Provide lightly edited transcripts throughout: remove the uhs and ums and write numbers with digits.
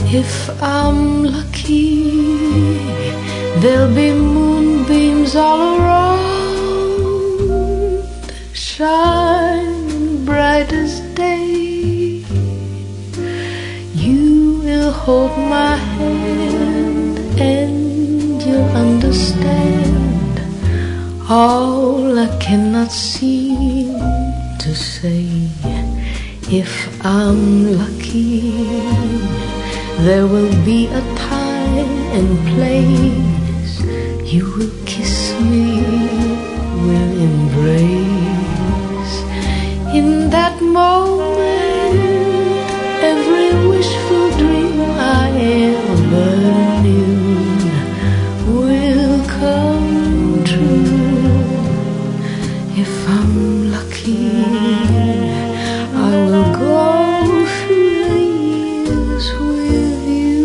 If I'm lucky, there'll be moonbeams all around, shining bright as day. You will hold my hand and you'll understand all I cannot seem to say. If I'm lucky, there will be a time and place you will kiss me, will embrace. In that moment, every wishful dream I ever knew will come true. If I'm lucky, I will go through the years with you.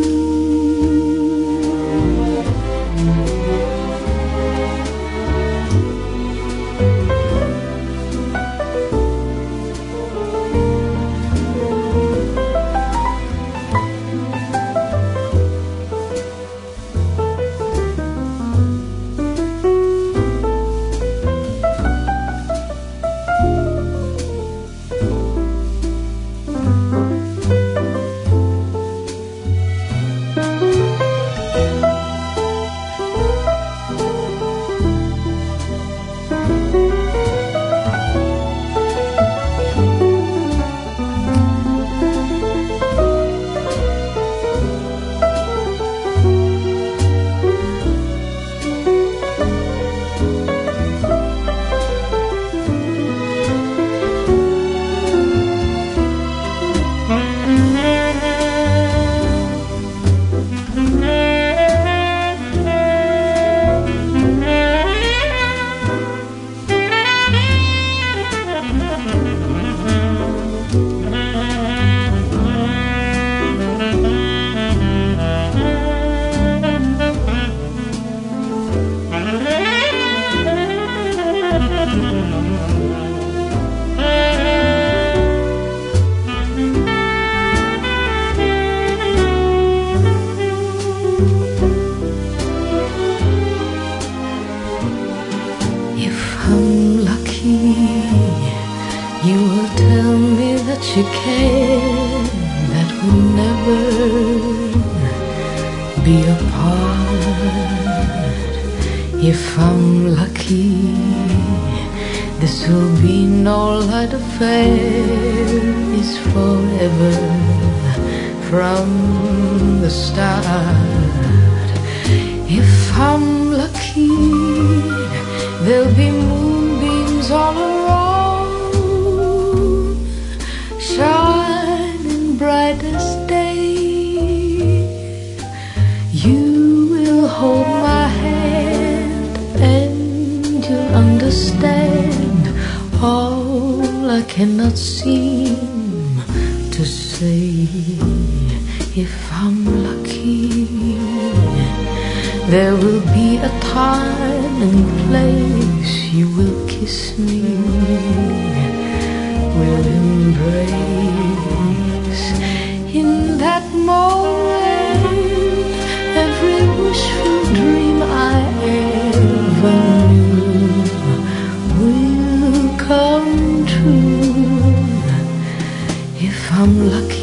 You will tell me that you care, that we'll never be apart. If I'm lucky, this will be no light affair, it's forever from the start. If I'm lucky, there'll be moonbeams all around, shining bright as day. You will hold my hand and you'll understand all I cannot seem to say. If I'm lucky, there will be a time and place you will kiss me, will embrace. In that moment, every wishful dream I ever knew will come true. If I'm lucky,